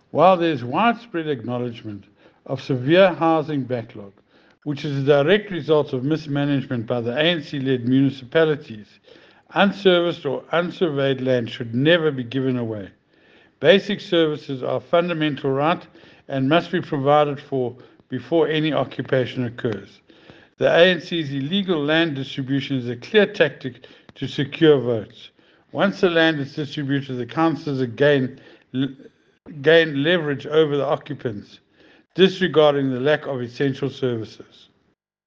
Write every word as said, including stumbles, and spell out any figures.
While there is widespread acknowledgement of severe housing backlog, which is a direct result of mismanagement by the A N C-led municipalities, unserviced or unsurveyed land should never be given away. Basic services are a fundamental right and must be provided for before any occupation occurs. The A N C's illegal land distribution is a clear tactic to secure votes. Once the land is distributed, the councillors again gain leverage over the occupants, disregarding the lack of essential services.